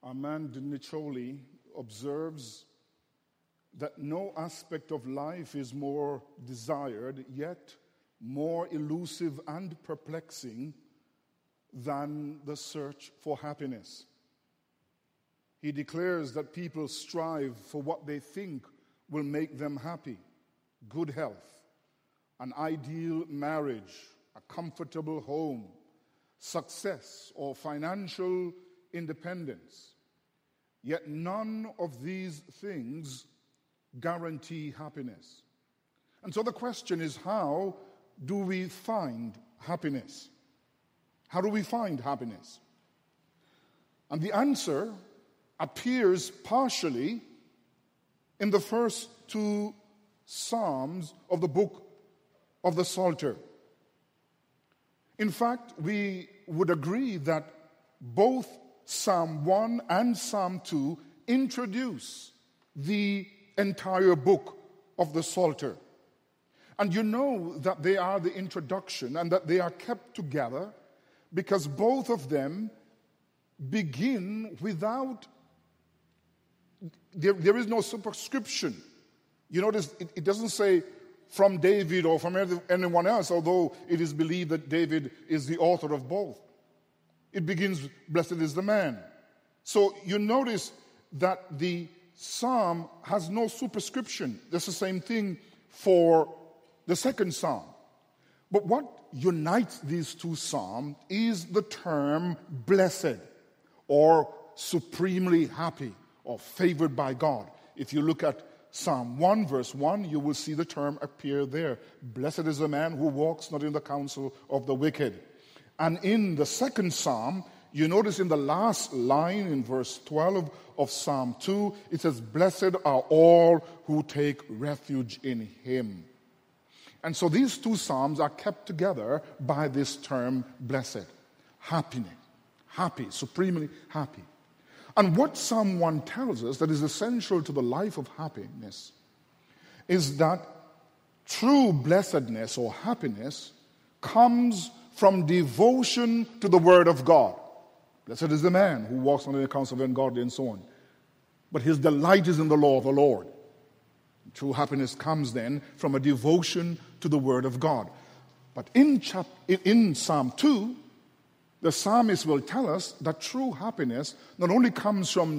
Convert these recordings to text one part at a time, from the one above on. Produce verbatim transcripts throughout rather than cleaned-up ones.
Armand Nicholi observes that no aspect of life is more desired, yet more elusive and perplexing than the search for happiness. He declares that people strive for what they think will make them happy: good health, an ideal marriage, a comfortable home, success, or financial independence. Yet none of these things guarantee happiness. And so the question is, how do we find happiness? How do we find happiness? And the answer appears partially in the first two Psalms of the book of the Psalter. In fact, we would agree that both Psalm one and Psalm two introduce the entire book of the Psalter. And you know that they are the introduction and that they are kept together because both of them begin without, there, there is no superscription. You notice it, it doesn't say from David or from anyone else, although it is believed that David is the author of both. It begins, blessed is the man. So you notice that the psalm has no superscription. That's the same thing for the second psalm. But what unites these two psalms is the term blessed, or supremely happy, or favored by God. If you look at Psalm one, verse one, you will see the term appear there. Blessed is the man who walks not in the counsel of the wicked. And in the second psalm, you notice in the last line in verse twelve of Psalm two, it says, blessed are all who take refuge in him. And so these two psalms are kept together by this term blessed, happiness, happy, supremely happy. And what Psalm one tells us that is essential to the life of happiness is that true blessedness or happiness comes from devotion to the Word of God. Blessed is the man who walks under the counsel of the ungodly and so on. But his delight is in the law of the Lord. True happiness comes then from a devotion to the Word of God. But in, chap- in Psalm two, the psalmist will tell us that true happiness not only comes from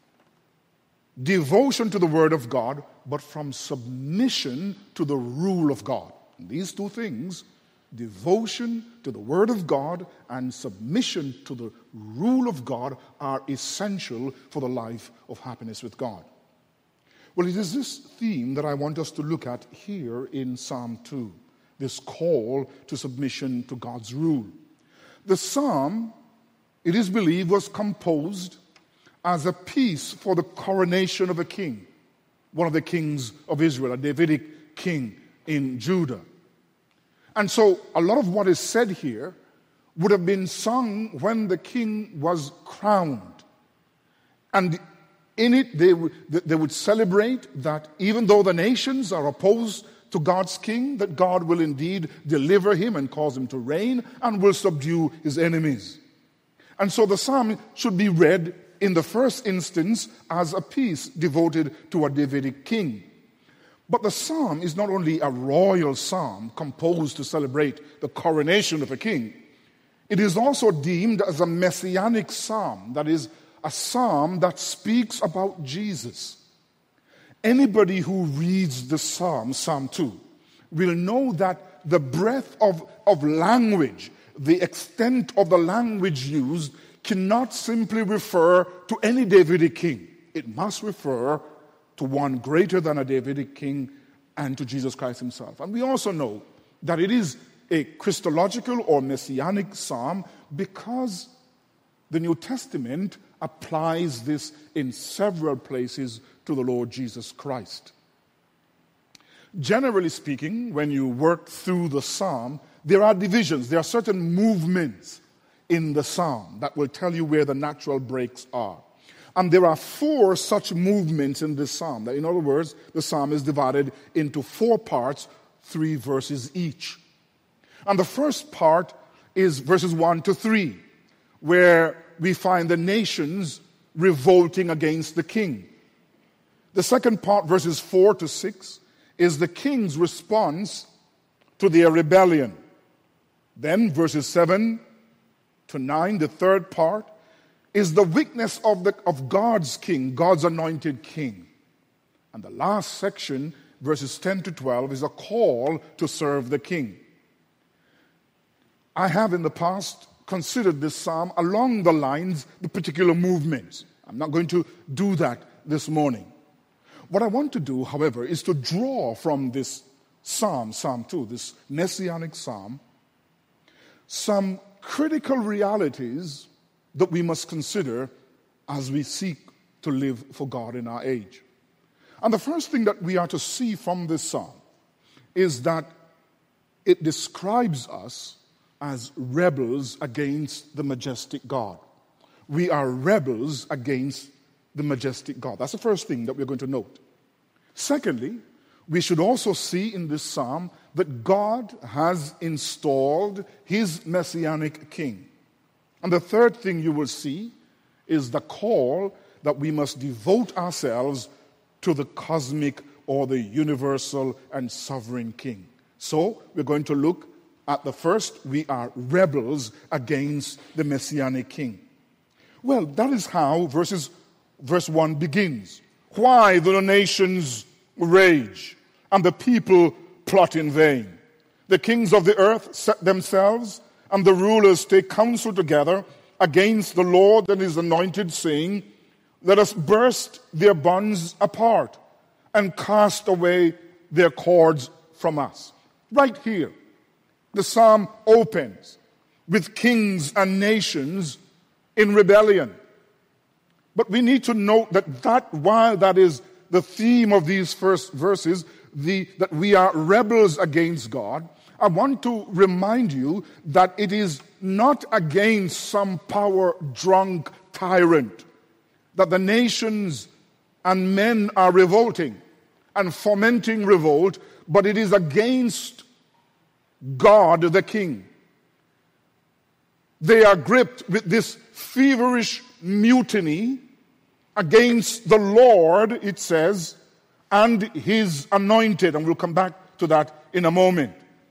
devotion to the Word of God, but from submission to the rule of God. And these two things, devotion to the Word of God and submission to the rule of God, are essential for the life of happiness with God. Well, it is this theme that I want us to look at here in Psalm two, this call to submission to God's rule. The psalm, it is believed, was composed as a piece for the coronation of a king, one of the kings of Israel, a Davidic king in Judah. And so a lot of what is said here would have been sung when the king was crowned. And in it, they would, they would celebrate that even though the nations are opposed to God's king, that God will indeed deliver him and cause him to reign and will subdue his enemies. And so the psalm should be read in the first instance as a piece devoted to a Davidic king. But the psalm is not only a royal psalm composed to celebrate the coronation of a king, it is also deemed as a messianic psalm, that is, a psalm that speaks about Jesus. Anybody who reads the psalm, Psalm two, will know that the breadth of, of language, the extent of the language used, cannot simply refer to any Davidic king. It must refer to one greater than a Davidic king and to Jesus Christ himself. And we also know that it is a Christological or messianic psalm because the New Testament applies this in several places to the Lord Jesus Christ. Generally speaking, when you work through the psalm, there are divisions, there are certain movements in the psalm that will tell you where the natural breaks are. And there are four such movements in this psalm. In other words, the psalm is divided into four parts, three verses each. And the first part is verses one to three, where we find the nations revolting against the king. The second part, verses four to six, is the king's response to their rebellion. Then, verses seven to nine, the third part, is the witness of, the, of God's king, God's anointed king. And the last section, verses ten to twelve, is a call to serve the king. I have in the past considered this psalm along the lines, the particular movements. I'm not going to do that this morning. What I want to do, however, is to draw from this psalm, Psalm two, this messianic psalm, some critical realities that we must consider as we seek to live for God in our age. And the first thing that we are to see from this psalm is that it describes us as rebels against the majestic God. We are rebels against the majestic God. That's the first thing that we're going to note. Secondly, we should also see in this psalm that God has installed his messianic king. And the third thing you will see is the call that we must devote ourselves to the cosmic or the universal and sovereign king. So we're going to look at the first, we are rebels against the messianic king. Well, that is how verses, verse one begins. Why do the nations rage and the people plot in vain? The kings of the earth set themselves, and the rulers take counsel together against the Lord and his anointed, saying, let us burst their bonds apart and cast away their cords from us. Right here, the psalm opens with kings and nations in rebellion. But we need to note that, that while that is the theme of these first verses, the, that we are rebels against God, I want to remind you that it is not against some power-drunk tyrant that the nations and men are revolting and fomenting revolt, but it is against God the King. They are gripped with this feverish mutiny against the Lord, it says, and his anointed. And we'll come back to that in a moment.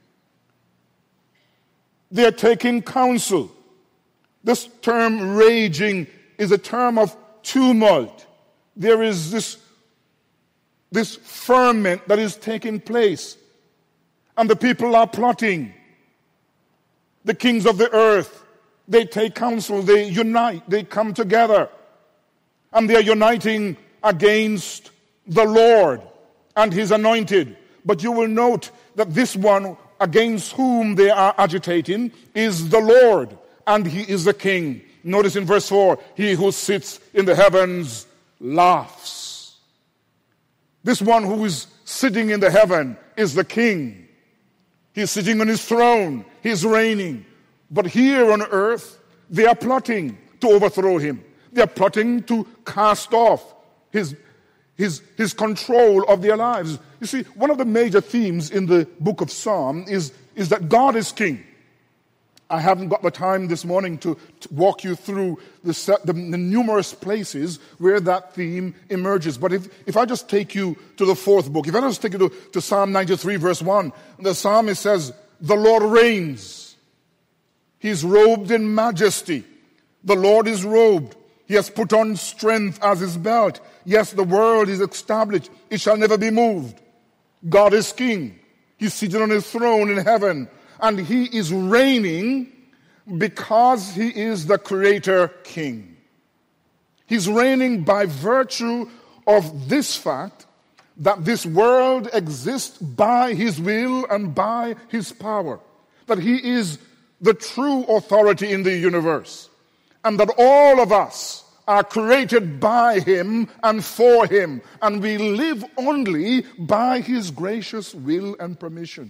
They are taking counsel. This term raging is a term of tumult. There is this, this ferment that is taking place. And the people are plotting. The kings of the earth, they take counsel, they unite, they come together. And they are uniting against the Lord and his anointed. But you will note that this one against whom they are agitating is the Lord, and he is the king. Notice in verse four, he who sits in the heavens laughs. This one who is sitting in the heaven is the king. He's sitting on his throne. He's reigning. But here on earth, they are plotting to overthrow him. They are plotting to cast off his, his, his control of their lives. You see, one of the major themes in the book of Psalm is, is that God is king. I haven't got the time this morning to, to walk you through the, the, the numerous places where that theme emerges. But if, if I just take you to the fourth book, if I just take you to, to Psalm ninety-three, verse one, the psalmist says, the Lord reigns. He's robed in majesty. The Lord is robed. He has put on strength as his belt. Yes, the world is established. It shall never be moved. God is king. He's seated on his throne in heaven. And he is reigning because he is the creator king. He's reigning by virtue of this fact that this world exists by his will and by his power. That he is the true authority in the universe. And that all of us are created by him and for him. And we live only by his gracious will and permission.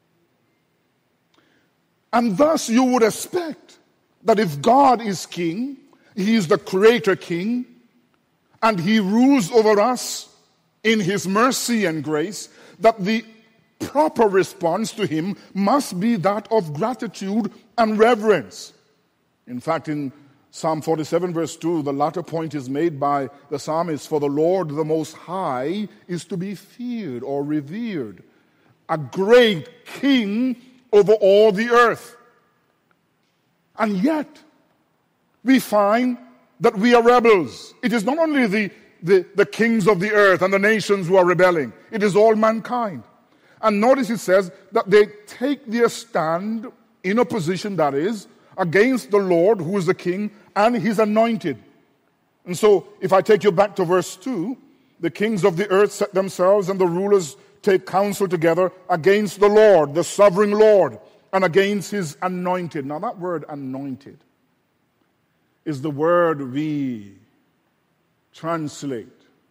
And thus you would expect that if God is king, he is the creator king, and he rules over us in his mercy and grace, that the proper response to him must be that of gratitude and reverence. In fact, in Psalm forty-seven, verse two, the latter point is made by the psalmist, for the Lord the Most High is to be feared or revered, a great king over all the earth. And yet, we find that we are rebels. It is not only the, the, the kings of the earth and the nations who are rebelling, it is all mankind. And notice it says that they take their stand in opposition, that is, against the Lord, who is the king, and his anointed. And so, if I take you back to verse two, the kings of the earth set themselves, and the rulers take counsel together against the Lord, the sovereign Lord, and against his anointed. Now, that word anointed is the word we translate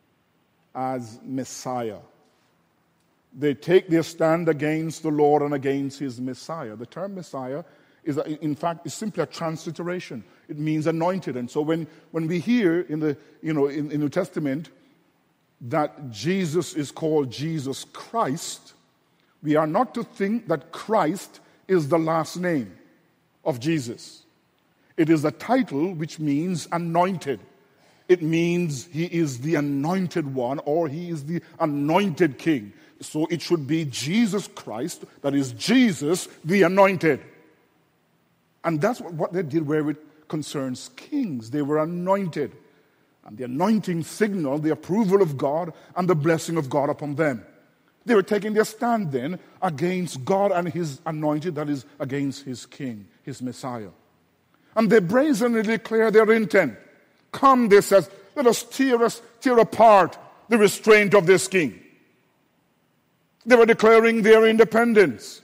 as Messiah. They take their stand against the Lord and against his Messiah. The term Messiah is, in fact, is simply a transliteration. It means anointed. And so when, when we hear in the, you know, in, in the New Testament that Jesus is called Jesus Christ, we are not to think that Christ is the last name of Jesus. It is a title which means anointed. It means he is the anointed one, or he is the anointed king. So it should be Jesus Christ, that is Jesus the anointed. And that's what, what they did where it concerns kings. They were anointed. And the anointing signaled the approval of God and the blessing of God upon them. They were taking their stand then against God and his anointed, that is, against his king, his Messiah. And they brazenly declare their intent. Come, they says, let us tear us tear apart the restraint of this king. They were declaring their independence.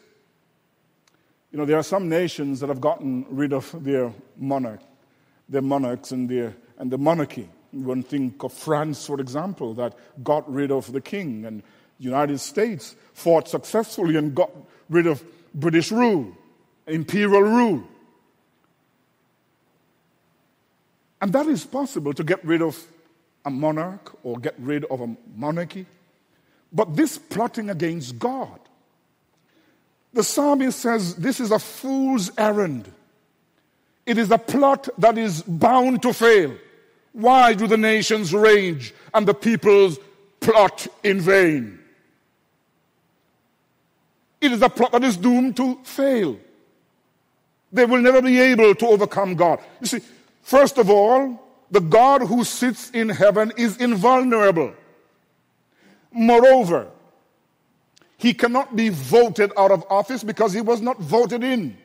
You know, there are some nations that have gotten rid of their monarch, their monarchs and their and the monarchy. One think of France, for example, that got rid of the king, and the United States fought successfully and got rid of British rule, imperial rule. And that is possible, to get rid of a monarch or get rid of a monarchy. But this plotting against God, the psalmist says this is a fool's errand. It is a plot that is bound to fail. Why do the nations rage and the peoples plot in vain? It is a plot that is doomed to fail. They will never be able to overcome God. You see, first of all, the God who sits in heaven is invulnerable. Moreover, he cannot be voted out of office because he was not voted in.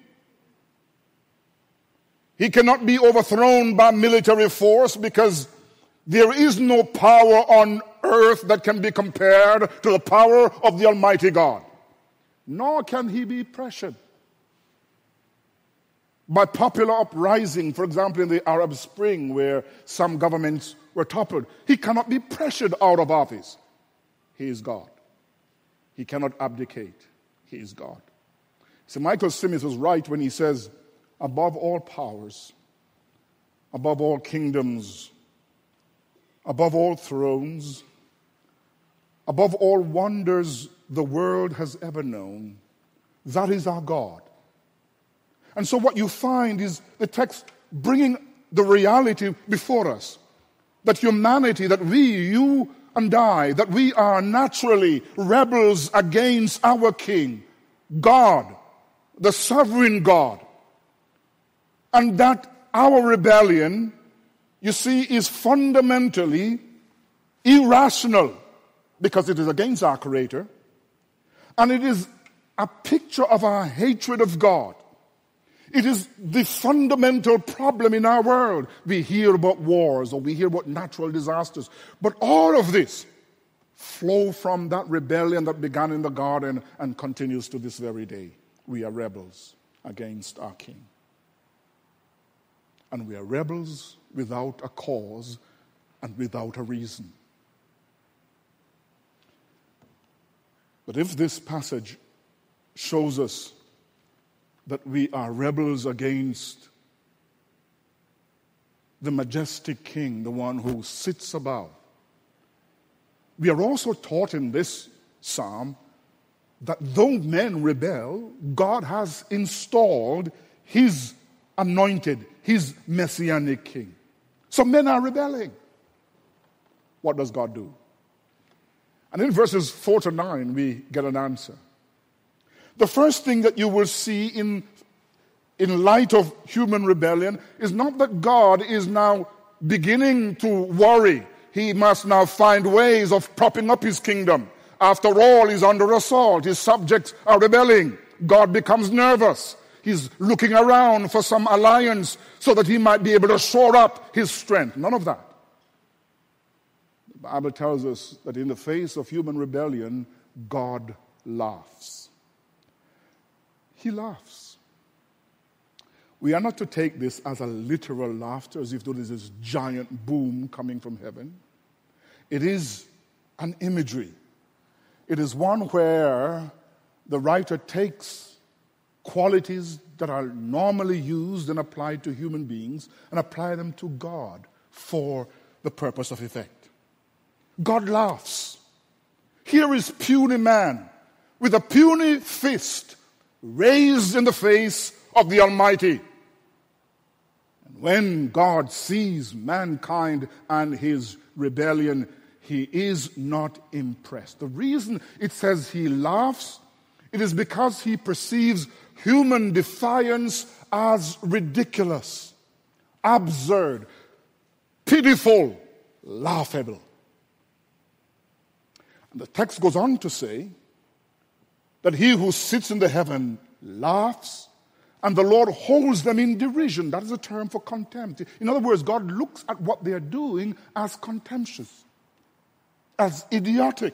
He cannot be overthrown by military force because there is no power on earth that can be compared to the power of the Almighty God. Nor can he be pressured by popular uprising, for example, in the Arab Spring, where some governments were toppled. He cannot be pressured out of office. He is God. He cannot abdicate. He is God. So Michael Smith was right when he says, above all powers, above all kingdoms, above all thrones, above all wonders the world has ever known, that is our God. And so what you find is the text bringing the reality before us, that humanity, that we, you and I, that we are naturally rebels against our King, God, the sovereign God. And that our rebellion, you see, is fundamentally irrational because it is against our Creator. And it is a picture of our hatred of God. It is the fundamental problem in our world. We hear about wars or we hear about natural disasters. But all of this flow from that rebellion that began in the garden and continues to this very day. We are rebels against our King. And we are rebels without a cause and without a reason. But if this passage shows us that we are rebels against the majestic King, the one who sits above, we are also taught in this psalm that though men rebel, God has installed his anointed, his messianic king. So men are rebelling. What does God do? And in verses four to nine, we get an answer. The first thing that you will see in, in light of human rebellion is not that God is now beginning to worry. He must now find ways of propping up his kingdom. After all, he's under assault. His subjects are rebelling. God becomes nervous. He's looking around for some alliance so that he might be able to shore up his strength. None of that. The Bible tells us that in the face of human rebellion, God laughs. He laughs. We are not to take this as a literal laughter, as if there is this giant boom coming from heaven. It is an imagery. It is one where the writer takes qualities that are normally used and applied to human beings and apply them to God for the purpose of effect. God laughs. Here is puny man with a puny fist raised in the face of the Almighty. And when God sees mankind and his rebellion, he is not impressed. The reason it says he laughs, it is because he perceives human defiance as ridiculous, absurd, pitiful, laughable. And the text goes on to say that he who sits in the heaven laughs, and the Lord holds them in derision. That is a term for contempt. In other words, God looks at what they are doing as contemptuous, as idiotic.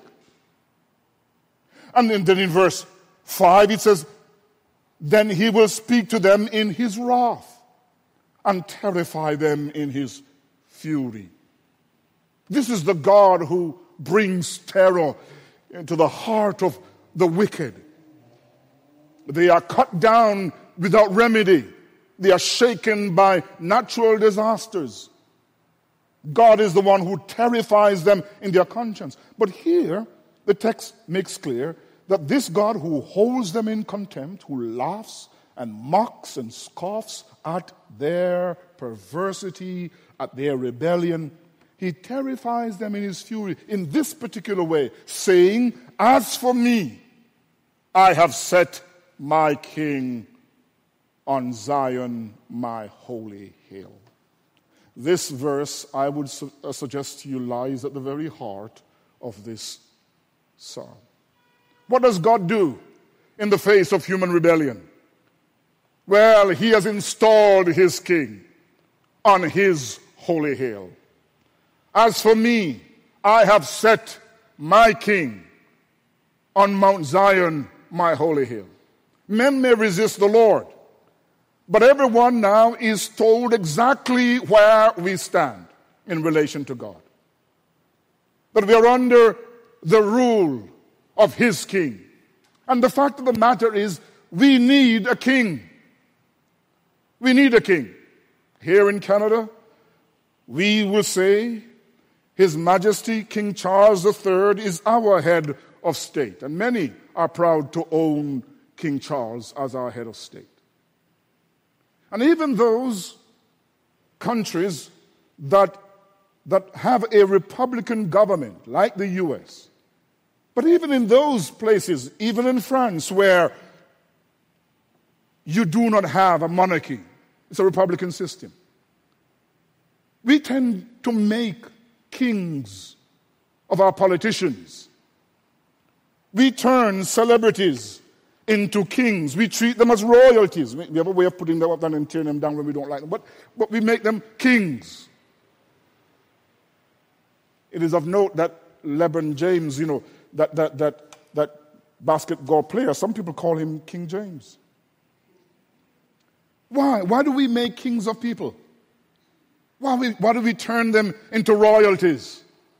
And then in verse five it says, then he will speak to them in his wrath and terrify them in his fury. This is the God who brings terror into the heart of the wicked. They are cut down without remedy. They are shaken by natural disasters. God is the one who terrifies them in their conscience. But here, the text makes clear that this God who holds them in contempt, who laughs and mocks and scoffs at their perversity, at their rebellion, he terrifies them in his fury in this particular way, saying, as for me, I have set my king on Zion, my holy hill. This verse, I would su- uh, suggest to you, lies at the very heart of this psalm. What does God do in the face of human rebellion? Well, he has installed his king on his holy hill. As for me, I have set my king on Mount Zion, my holy hill. Men may resist the Lord, but everyone now is told exactly where we stand in relation to God. That we are under the rule of his king. And the fact of the matter is, we need a king. We need a king. Here in Canada, we will say, His Majesty King Charles the Third is our head of state. And many are proud to own King Charles as our head of state. And even those countries that, that have a Republican government, like the U S, but even in those places, even in France, where you do not have a monarchy, it's a Republican system, we tend to make kings of our politicians. We turn celebrities into kings. We treat them as royalties. We have a way of putting them up and tearing them down when we don't like them, but, but we make them kings. It is of note that LeBron James, you know, that that that that basketball player, some people call him King James. Why? Why do we make kings of people? Why, we, why do we turn them into royalties?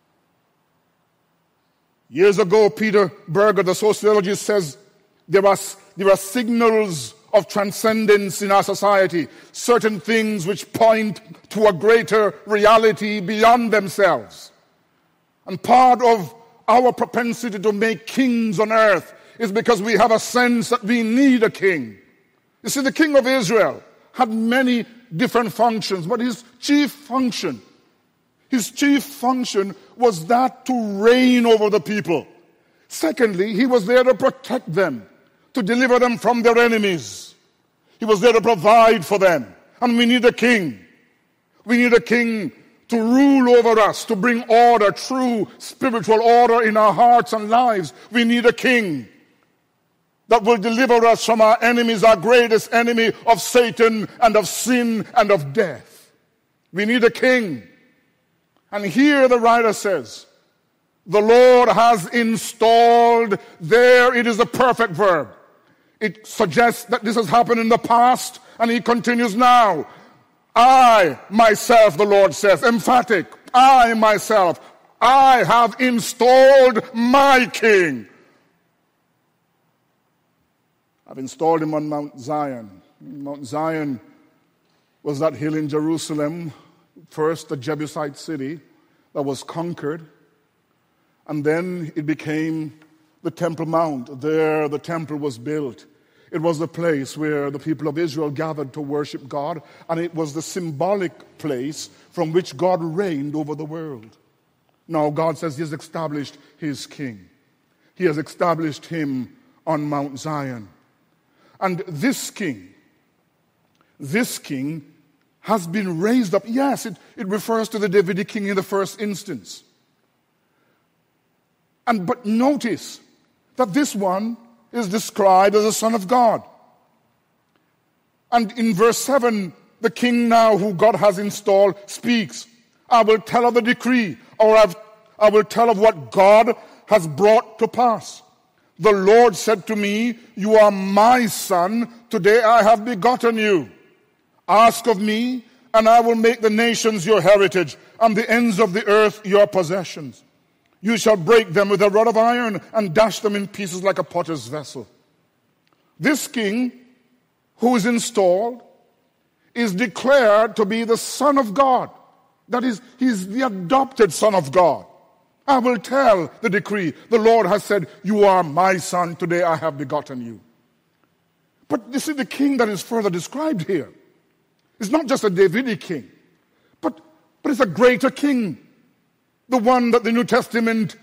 Years ago, Peter Berger, the sociologist, says there are, there are signals of transcendence in our society, certain things which point to a greater reality beyond themselves. And part of our propensity to make kings on earth is because we have a sense that we need a king. You see, the king of Israel had many different functions, but his chief function, his chief function was that to reign over the people. Secondly, he was there to protect them, to deliver them from their enemies. He was there to provide for them. And we need a king. We need a king to rule over us, to bring order, true spiritual order in our hearts and lives. We need a king that will deliver us from our enemies, our greatest enemy of Satan and of sin and of death. We need a king. And here the writer says, the Lord has installed, there it is a perfect verb. It suggests that this has happened in the past, and he continues now. I myself, the Lord says, emphatic, I myself, I have installed my king. I've installed him on Mount Zion. Mount Zion was that hill in Jerusalem, first the Jebusite city that was conquered, and then it became the Temple Mount. There the temple was built. It was the place where the people of Israel gathered to worship God, and it was the symbolic place from which God reigned over the world. Now God says he has established his king. He has established him on Mount Zion. And this king, this king has been raised up. Yes, it, it refers to the Davidic king in the first instance. And but notice that this one is described as a son of God. And in verse seven, the king now who God has installed speaks. I will tell of the decree, or I've, I will tell of what God has brought to pass. The Lord said to me, you are my son, today I have begotten you. Ask of me, and I will make the nations your heritage, and the ends of the earth your possessions. You shall break them with a rod of iron and dash them in pieces like a potter's vessel. This king who is installed is declared to be the Son of God. That is, he's the adopted Son of God. I will tell the decree. The Lord has said, you are my son, today I have begotten you. But you see, the king that is further described here is not just a Davidic king, but, but it's a greater king. The one that the New Testament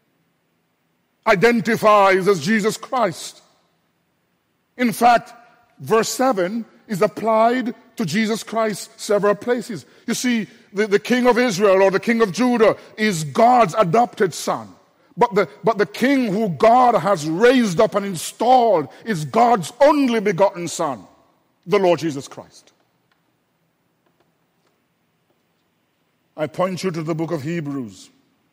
identifies as Jesus Christ. In fact, verse seven is applied to Jesus Christ several places. You see, the, the king of Israel or the king of Judah is God's adopted son. But the, but the king who God has raised up and installed is God's only begotten son, the Lord Jesus Christ. I point you to the book of Hebrews,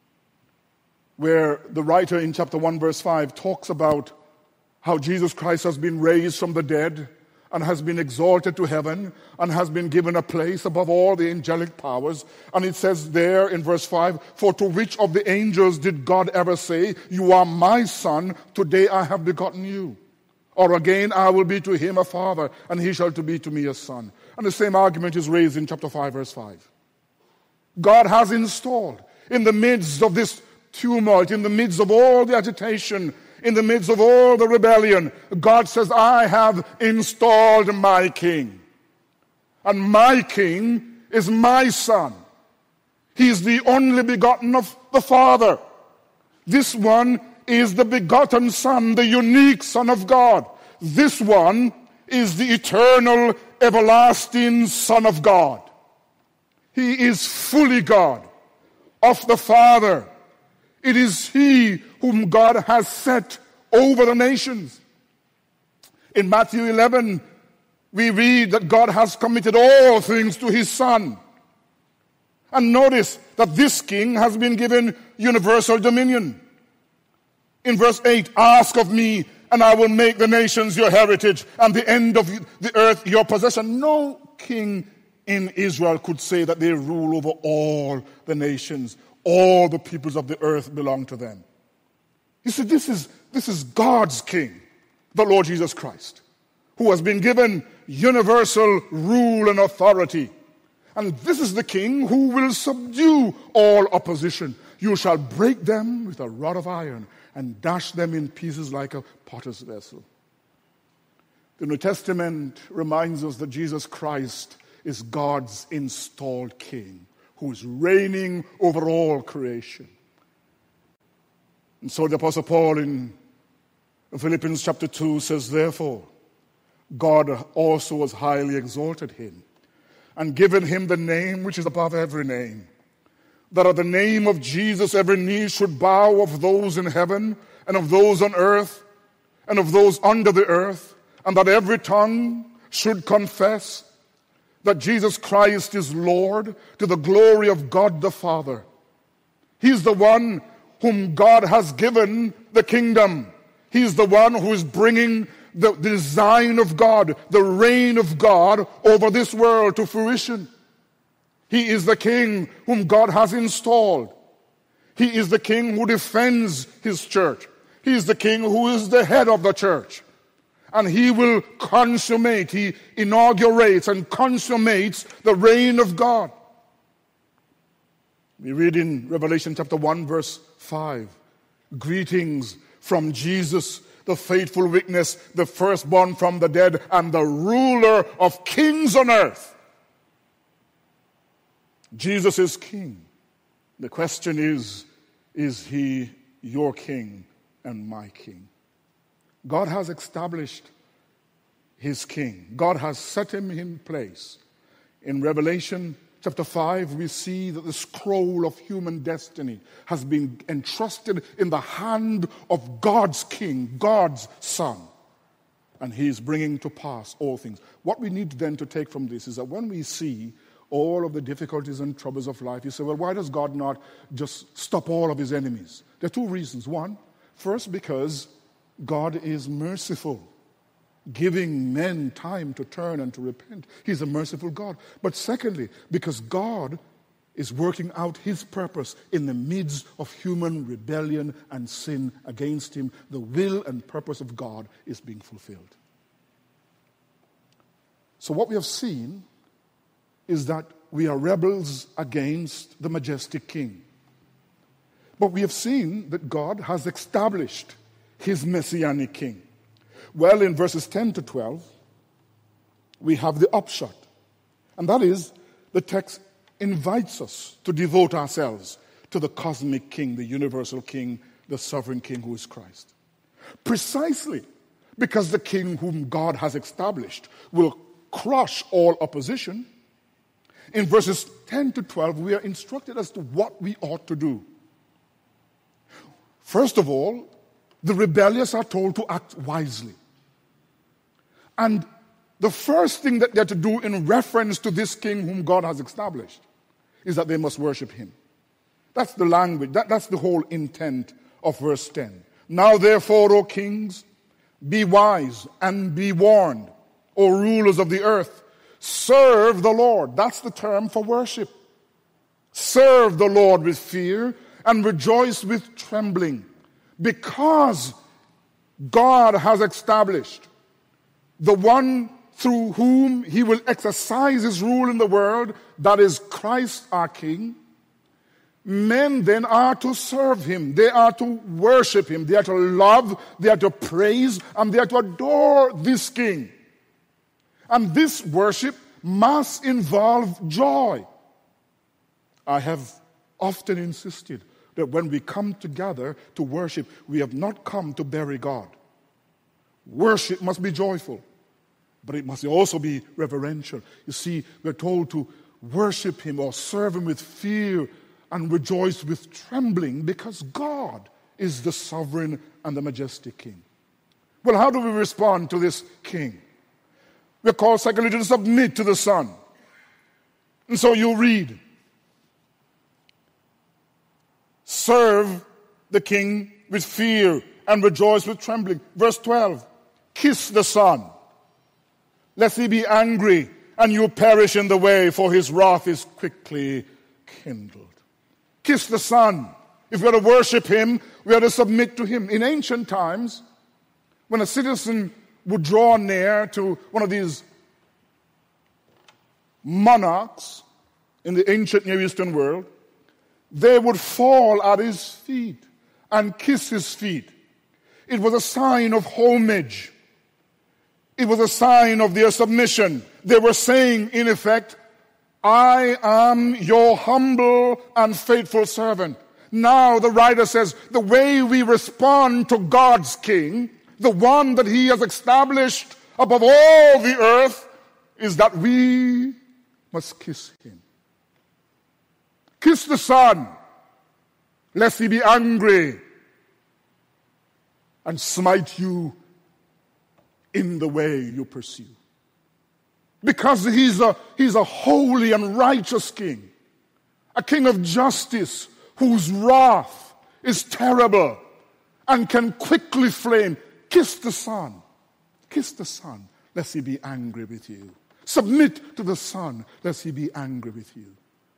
where the writer in chapter one verse five talks about how Jesus Christ has been raised from the dead and has been exalted to heaven and has been given a place above all the angelic powers. And it says there in verse five, for to which of the angels did God ever say, you are my son, today I have begotten you? Or again, I will be to him a father, and he shall to be to me a son. And the same argument is raised in chapter five verse five. God has installed in the midst of this tumult, in the midst of all the agitation, in the midst of all the rebellion, God says, I have installed my king. And my king is my son. He is the only begotten of the Father. This one is the begotten Son, the unique Son of God. This one is the eternal, everlasting Son of God. He is fully God, of the Father. It is he whom God has set over the nations. In Matthew eleven, we read that God has committed all things to his Son. And notice that this king has been given universal dominion. In verse eight, ask of me, and I will make the nations your heritage, and the end of the earth your possession. No king in Israel could say that they rule over all the nations. All the peoples of the earth belong to them. You see, this is, this is God's king, the Lord Jesus Christ, who has been given universal rule and authority. And this is the king who will subdue all opposition. You shall break them with a rod of iron and dash them in pieces like a potter's vessel. The New Testament reminds us that Jesus Christ is God's installed king who is reigning over all creation. And so the Apostle Paul in Philippians chapter two says, therefore, God also has highly exalted him and given him the name which is above every name, that at the name of Jesus every knee should bow, of those in heaven and of those on earth and of those under the earth, and that every tongue should confess that Jesus Christ is Lord, to the glory of God the Father. He's the one whom God has given the kingdom. He's the one who is bringing the design of God, the reign of God over this world to fruition. He is the king whom God has installed. He is the king who defends his church. He is the king who is the head of the church. And he will consummate, he inaugurates and consummates the reign of God. We read in Revelation chapter one verse five, greetings from Jesus, the faithful witness, the firstborn from the dead, and the ruler of kings on earth. Jesus is king. The question is, is he your king and my king? God has established his king. God has set him in place. In Revelation chapter five, we see that the scroll of human destiny has been entrusted in the hand of God's king, God's son. And he is bringing to pass all things. What we need then to take from this is that when we see all of the difficulties and troubles of life, you say, well, why does God not just stop all of his enemies? There are two reasons. One, first, because God is merciful, giving men time to turn and to repent. He's a merciful God. But secondly, because God is working out his purpose in the midst of human rebellion and sin against him. The will and purpose of God is being fulfilled. So what we have seen is that we are rebels against the majestic king. But we have seen that God has established his messianic king. Well, in verses ten to twelve, we have the upshot. And that is, the text invites us to devote ourselves to the cosmic king, the universal king, the sovereign king who is Christ. Precisely because the king whom God has established will crush all opposition, in verses ten to twelve, we are instructed as to what we ought to do. First of all, the rebellious are told to act wisely. And the first thing that they're to do in reference to this king whom God has established is that they must worship him. That's the language, that, that's the whole intent of verse ten. Now therefore, O kings, be wise and be warned, O rulers of the earth. Serve the Lord. That's the term for worship. Serve the Lord with fear and rejoice with trembling, because God has established the one through whom he will exercise his rule in the world, that is Christ our King. Men then are to serve him. They are to worship him. They are to love, they are to praise, and they are to adore this King. And this worship must involve joy. I have often insisted that when we come together to worship, we have not come to bury God. Worship must be joyful, but it must also be reverential. You see, we're told to worship him or serve him with fear and rejoice with trembling, because God is the sovereign and the majestic King. Well, how do we respond to this King? We're called secondly to submit to the Son. And so you read, serve the King with fear and rejoice with trembling. Verse twelve, kiss the Son, lest he be angry and you perish in the way, for his wrath is quickly kindled. Kiss the Son. If we are to worship him, we are to submit to him. In ancient times, when a citizen would draw near to one of these monarchs in the ancient Near Eastern world, they would fall at his feet and kiss his feet. It was a sign of homage. It was a sign of their submission. They were saying, in effect, I am your humble and faithful servant. Now the writer says, the way we respond to God's King, the one that he has established above all the earth, is that we must kiss him. Kiss the Son, lest he be angry and smite you in the way you pursue. Because he's a, he's a holy and righteous king, a king of justice whose wrath is terrible and can quickly flame. Kiss the Son. Kiss the Son, lest he be angry with you. Submit to the Son, lest he be angry with you.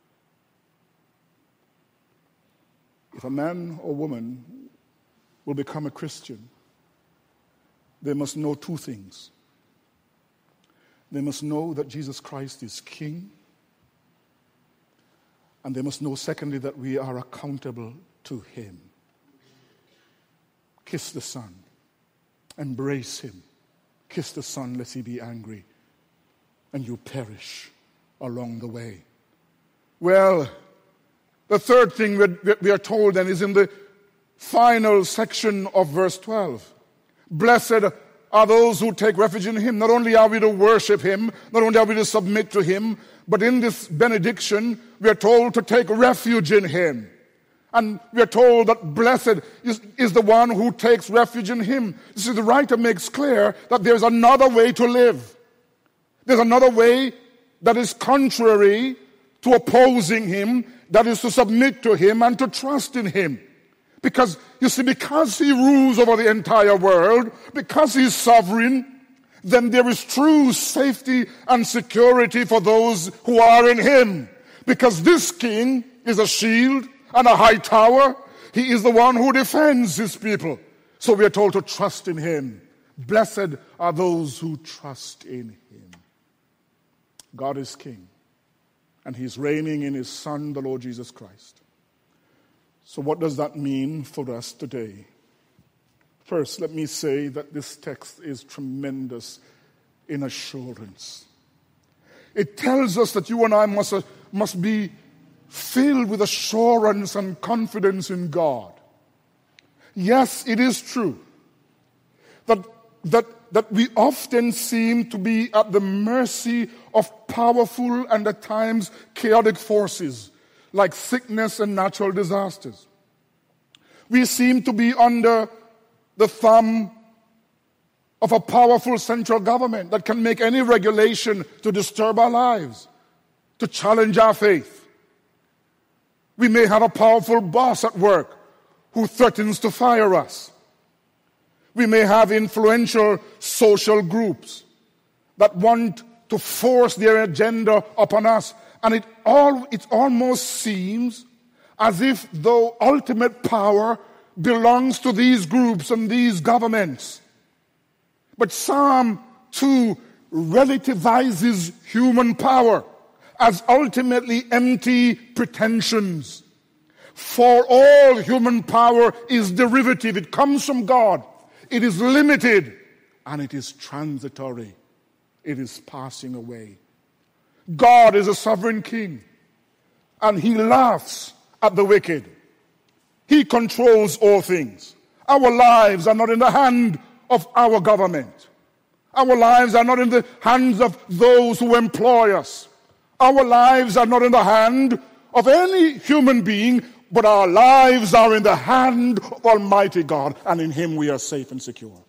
If a man or woman will become a Christian, they must know two things. They must know that Jesus Christ is King, and they must know, secondly, that we are accountable to him. Kiss the Son. Embrace him. Kiss the Son, lest he be angry, and you perish along the way. Well, the third thing we are told then is in the final section of verse twelve. Blessed are those who take refuge in him. Not only are we to worship him, not only are we to submit to him, but in this benediction, we are told to take refuge in him. And we are told that blessed is, is the one who takes refuge in him. You see, the writer makes clear that there's another way to live. There's another way that is contrary to opposing him, that is to submit to him and to trust in him. Because, you see, because he rules over the entire world, because he's sovereign, then there is true safety and security for those who are in him. Because this king is a shield and a high tower. He is the one who defends his people. So we are told to trust in him. Blessed are those who trust in him. God is king, and he's reigning in his Son, the Lord Jesus Christ. So what does that mean for us today? First, let me say that this text is tremendous in assurance. It tells us that you and I must, uh, must be filled with assurance and confidence in God. Yes, it is true that, that, that we often seem to be at the mercy of powerful and at times chaotic forces, like sickness and natural disasters. We seem to be under the thumb of a powerful central government that can make any regulation to disturb our lives, to challenge our faith. We may have a powerful boss at work who threatens to fire us. We may have influential social groups that want to force their agenda upon us. And it all it almost seems as if though ultimate power belongs to these groups and these governments. But Psalm two relativizes human power as ultimately empty pretensions. For all human power is derivative. It comes from God. It is limited and it is transitory. It is passing away. God is a sovereign king, and he laughs at the wicked. He controls all things. Our lives are not in the hand of our government. Our lives are not in the hands of those who employ us. Our lives are not in the hand of any human being, but our lives are in the hand of Almighty God, and in him we are safe and secure.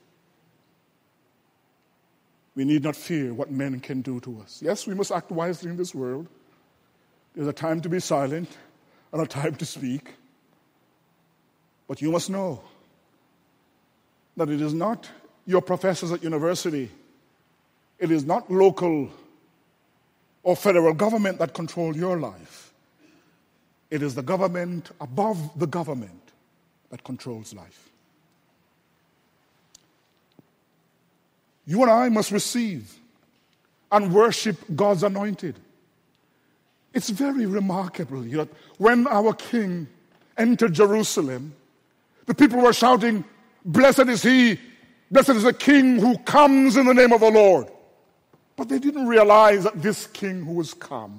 We need not fear what men can do to us. Yes, we must act wisely in this world. There's a time to be silent and a time to speak. But you must know that it is not your professors at university. It is not local or federal government that control your life. It is the government above the government that controls life. You and I must receive and worship God's anointed. It's very remarkable that when our King entered Jerusalem, the people were shouting, "Blessed is he Blessed is the king who comes in the name of the Lord. But they didn't realize that this king who has come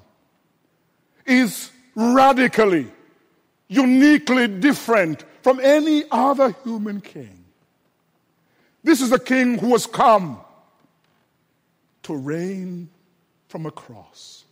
is radically, uniquely different from any other human king. This is a king who has come to reign from a cross.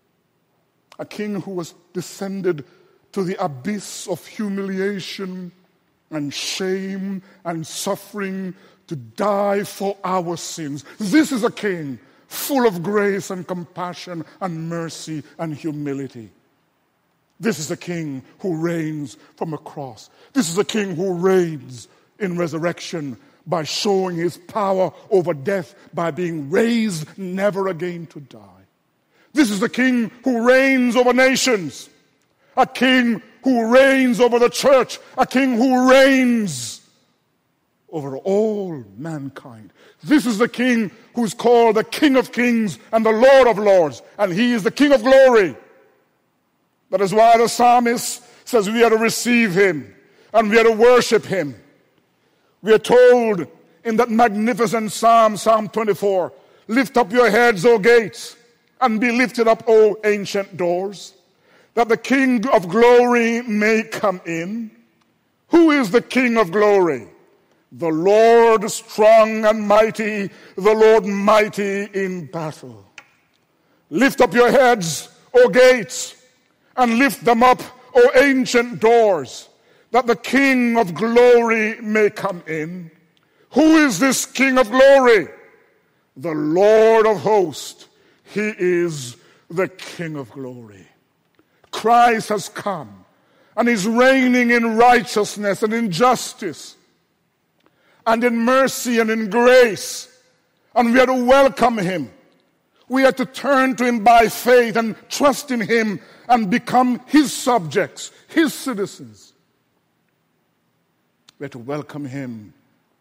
A king who has descended to the abyss of humiliation and shame and suffering to die for our sins. This is a king full of grace and compassion and mercy and humility. This is a king who reigns from a cross. This is a king who reigns in resurrection by showing his power over death by being raised never again to die. This is the king who reigns over nations, a king who reigns over the church, a king who reigns over all mankind. This is the king who's called the King of Kings and the Lord of Lords, and he is the King of glory. That is why the psalmist says we are to receive him and we are to worship him. We are told in that magnificent psalm, Psalm twenty-four, lift up your heads, O gates, and be lifted up, O ancient doors, that the King of glory may come in. Who is the King of glory? The Lord strong and mighty, the Lord mighty in battle. Lift up your heads, O gates, and lift them up, O ancient doors, that the King of glory may come in. Who is this King of glory? The Lord of hosts. He is the King of glory. Christ has come and is reigning in righteousness and in justice and in mercy and in grace. And we are to welcome him. We are to turn to him by faith and trust in him and become his subjects, his citizens. We are to welcome him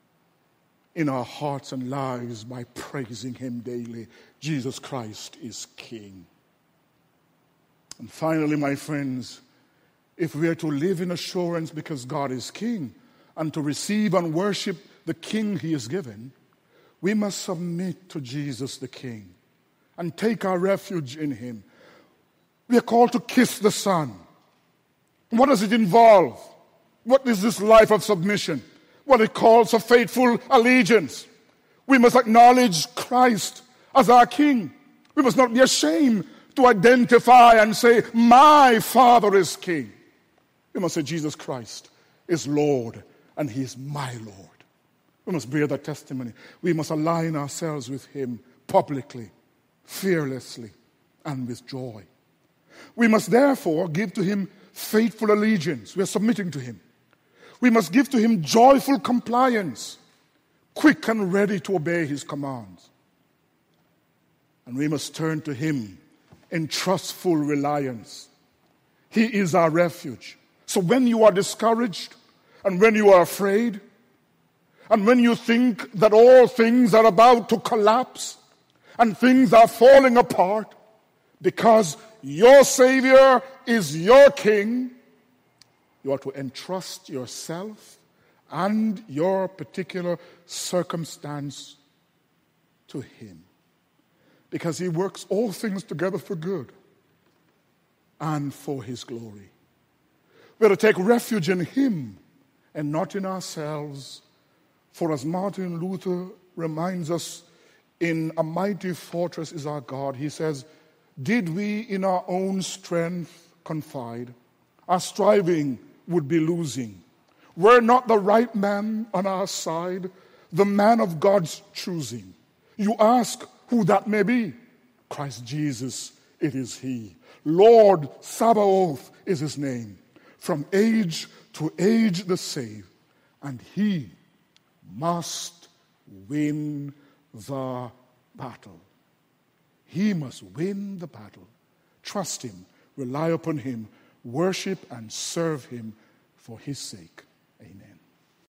in our hearts and lives by praising him daily. Jesus Christ is King. And finally, my friends, if we are to live in assurance because God is King and to receive and worship the King he has given, we must submit to Jesus the King and take our refuge in him. We are called to kiss the Son. What does it involve? What is this life of submission? Well, it calls for faithful allegiance. We must acknowledge Christ as our King. We must not be ashamed to identify and say, my Father is King. We must say, Jesus Christ is Lord and he is my Lord. We must bear that testimony. We must align ourselves with him publicly, fearlessly, and with joy. We must therefore give to him faithful allegiance. We are submitting to him. We must give to him joyful compliance, quick and ready to obey his commands. And we must turn to him in trustful reliance. He is our refuge. So when you are discouraged, and when you are afraid, and when you think that all things are about to collapse, and things are falling apart, because your Savior is your King, you are to entrust yourself and your particular circumstance to him. Because he works all things together for good and for his glory. We are to take refuge in him and not in ourselves. For as Martin Luther reminds us, in a mighty fortress is our God. He says, did we in our own strength confide, our striving would be losing. Were not the right man on our side, the man of God's choosing? You ask who that may be. Christ Jesus, it is he. Lord Sabaoth is his name. From age to age the same. And he must win the battle. He must win the battle. Trust him, rely upon him, worship and serve him for his sake. Amen.